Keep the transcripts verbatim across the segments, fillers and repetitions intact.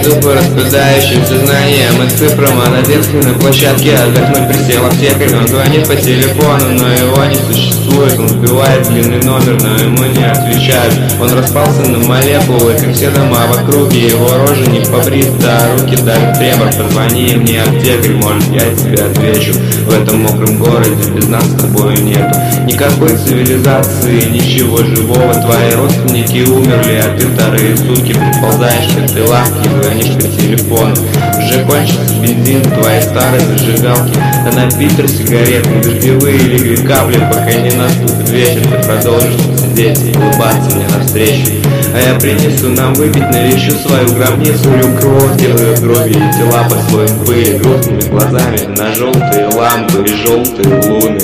иду по распадающимся знаниям и цифрам, а на детской площадке отдохнуть присел аптекарь. Он звонит по телефону, но его не существует. Он вбивает длинный номер, но ему не отвечают. Он распался на молекулы, как все дома в округе. Его рожа не побрита, а руки давят требор. Позвони мне, аптекарь, может я тебе отвечу. В этом мокром городе без нас с тобой нету никакой цивилизации, ничего живого. Твои родственники умерли, а ты вторые сутки приползаешь к этой лавке и звонишь по телефону. Уже кончится бензин в твоей старой зажигалке, а на Питер сигареты, дождевые или две капли. Пока не наступит вечер, ты продолжишь сидеть и улыбаться мне навстречу. А я принесу нам выпить, навещу свою гробницу, рюмку водки в гробе и тела под слоем пыли, грустными глазами на желтые лампы и желтые луны.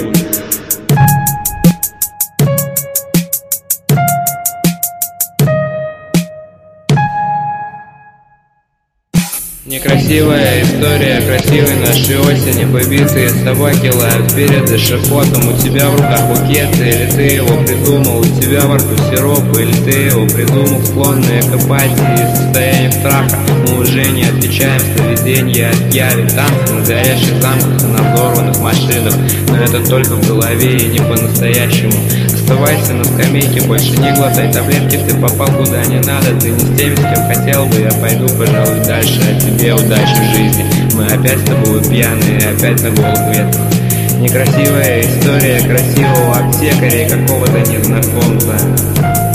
Некрасивая история красивой нашей осени. Побитые собаки лают перед эшафотом. У тебя в руках букет, или ты его придумал? У тебя во рту сироп, или ты его придумал? Склонные к апатии, состояние страха. Мы уже не отличаем сновидения от яви. Танцы на горящих замках, на взорванных машинах. Но это только в голове и не по-настоящему. Оставайся на скамейке, больше не глотай таблетки. Ты попал куда не надо, ты не с теми, с кем хотел бы. Я пойду, пожалуй, дальше, а тебе удачи в жизни. Мы опять с тобой пьяные, опять на голых ветках. Некрасивая история красивого аптекаря и какого-то незнакомца.